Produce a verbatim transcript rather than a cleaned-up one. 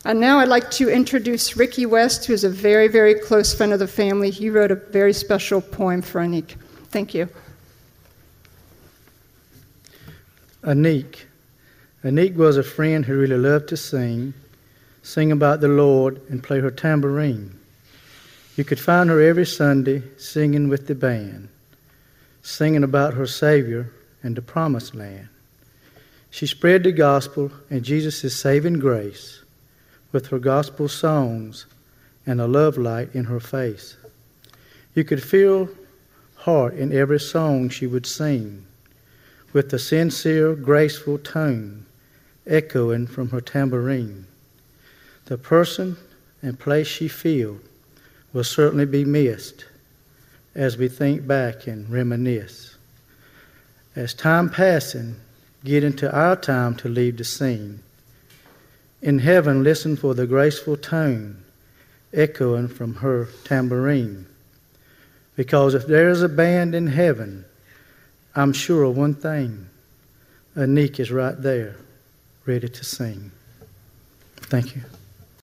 And now I'd like to introduce Ricky West, who is a very, very close friend of the family. He wrote a very special poem for Anique. Thank you. Anique. Anique was a friend who really loved to sing, sing about the Lord, and play her tambourine. You could find her every Sunday singing with the band, singing about her Savior and the Promised Land. She spread the gospel and Jesus' saving grace with her gospel songs and a love light in her face. You could feel heart in every song she would sing, with a sincere, graceful tone echoing from her tambourine. The person and place she filled will certainly be missed as we think back and reminisce. As time passing, get into our time to leave the scene. In heaven, listen for the graceful tone echoing from her tambourine. Because if there is a band in heaven, I'm sure of one thing. Anique is right there, ready to sing. Thank you.